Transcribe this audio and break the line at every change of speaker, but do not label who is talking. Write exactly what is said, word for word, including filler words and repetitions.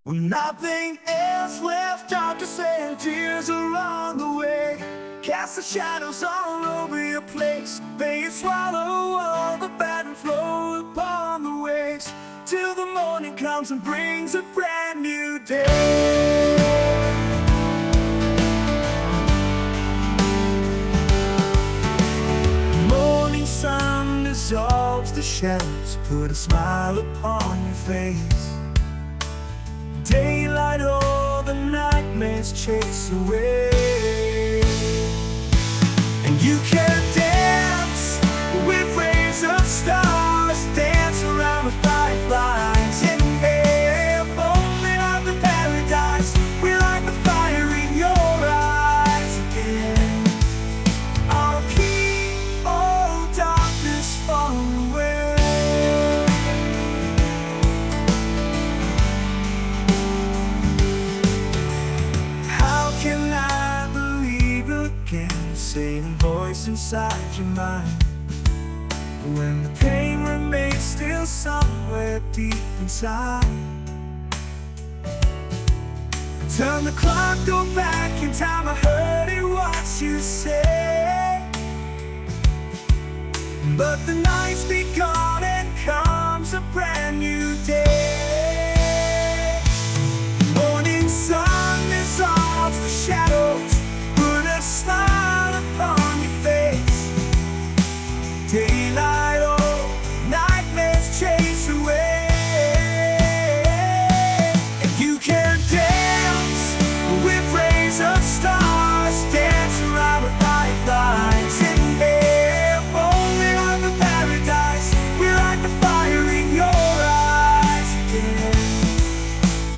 When nothing else left out to say, and tears are on the way, cast the shadows all over your place. May you swallow all the bad and flow upon the waves, till the morning comes and brings a brand new day. Morning sun dissolves the shadows, put a smile upon your face. Daylight all the nightmares chase away, and you can dance with rays of stars, dance around the fireflies in the air. Moment of the paradise, we light the fire in your eyes again. I'll keep all darkness far away. Can I believe again? Same voice inside your mind, when the pain remains still somewhere deep inside. Turn the clock, go back in time, I heard it what you say, but the night's begun and comes a brand new day.